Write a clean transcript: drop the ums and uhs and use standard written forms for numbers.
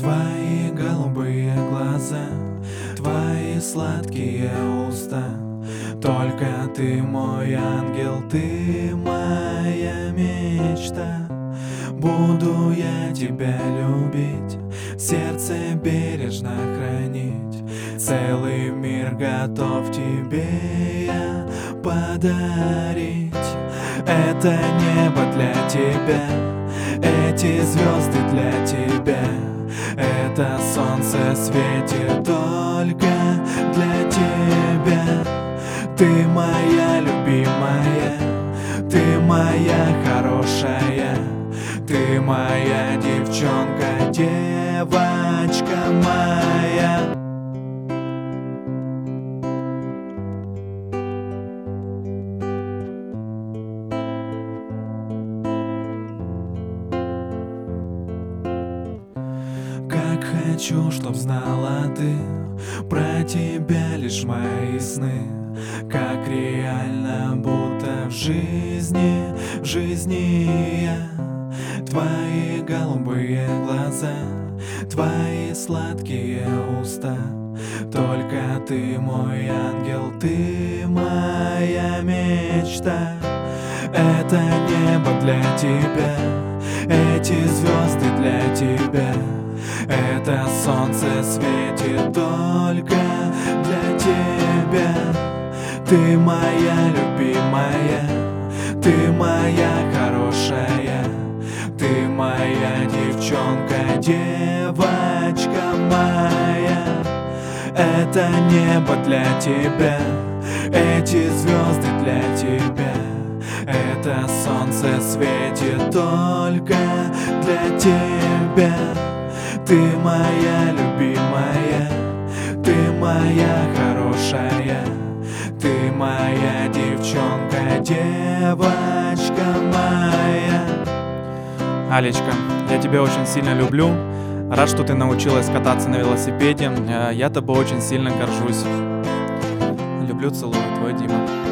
Твои голубые глаза, твои сладкие уста. Только ты мой ангел, ты моя мечта. Буду я тебя любить, в сердце бережно хранить. Целый мир готов тебе я подарить. Это небо для тебя, эти звезды для тебя. Это солнце светит только для тебя. Ты моя любимая, ты моя хорошая, ты моя девчонка, девочка моя. Как хочу, чтоб знала ты про тебя лишь мои сны. Как реально, будто в жизни я. Твои голубые глаза, твои сладкие уста. Только ты мой ангел, ты моя мечта. Это небо для тебя, эти звезды для тебя. Это солнце светит только для тебя. Ты моя любимая, ты моя хорошая, ты моя девчонка, девочка моя. Это небо для тебя, эти звезды для тебя. Это солнце светит только для тебя. Ты моя любимая, ты моя хорошая, ты моя девчонка, девочка моя. Алечка, я тебя очень сильно люблю. Рад, что ты научилась кататься на велосипеде. Я тобой очень сильно горжусь. Люблю, целую, твой Дима.